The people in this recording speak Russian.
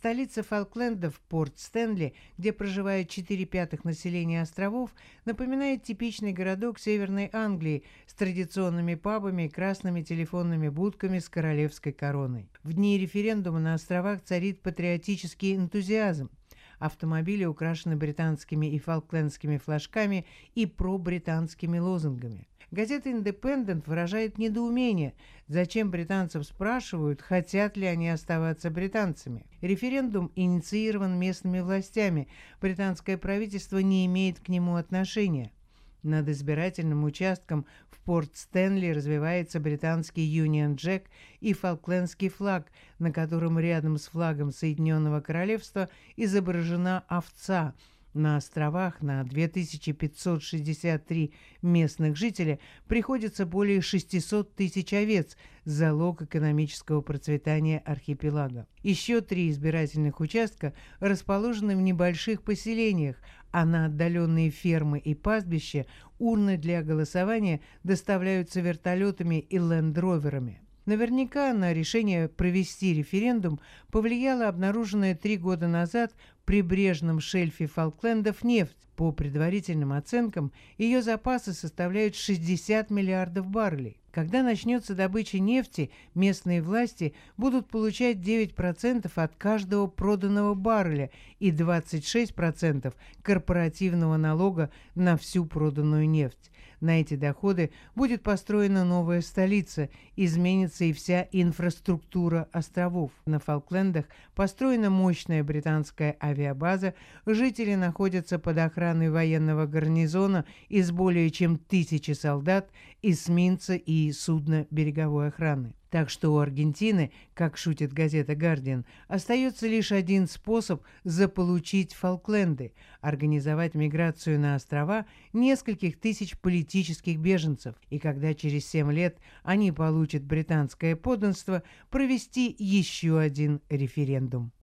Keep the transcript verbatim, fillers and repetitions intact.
Столица Фолклендов, порт Стенли, где проживает четыре пятых населения островов, напоминает типичный городок Северной Англии с традиционными пабами и красными телефонными будками с королевской короной. В дни референдума на островах царит патриотический энтузиазм. Автомобили украшены британскими и фолклендскими флажками и пробританскими лозунгами. Газета «Индепендент» выражает недоумение, зачем британцев спрашивают, хотят ли они оставаться британцами. Референдум инициирован местными властями, британское правительство не имеет к нему отношения. Над избирательным участком в порт Стенли развивается британский Union Jack и фолклендский флаг, на котором рядом с флагом Соединенного Королевства изображена овца. На островах на две тысячи пятьсот шестьдесят три местных жителя приходится более шестисот тысяч овец, залог экономического процветания архипелага. Еще три избирательных участка расположены в небольших поселениях, а на отдаленные фермы и пастбища урны для голосования доставляются вертолетами и лендроверами. Наверняка на решение провести референдум повлияла обнаруженная три года назад в прибрежном шельфе Фолклендов нефть. По предварительным оценкам, ее запасы составляют шестьдесят миллиардов баррелей. Когда начнется добыча нефти, местные власти будут получать девять процентов от каждого проданного барреля и двадцать шесть процентов корпоративного налога на всю проданную нефть. На эти доходы будет построена новая столица, изменится и вся инфраструктура островов. На Фолклендах построена мощная британская авиабаза, жители находятся под охраной военного гарнизона из более чем тысячи солдат, эсминца и судна береговой охраны. Так что у Аргентины, как шутит газета «Гардиан», остается лишь один способ заполучить Фолкленды – организовать миграцию на острова нескольких тысяч политических беженцев, и когда через семь лет они получат британское подданство, провести еще один референдум.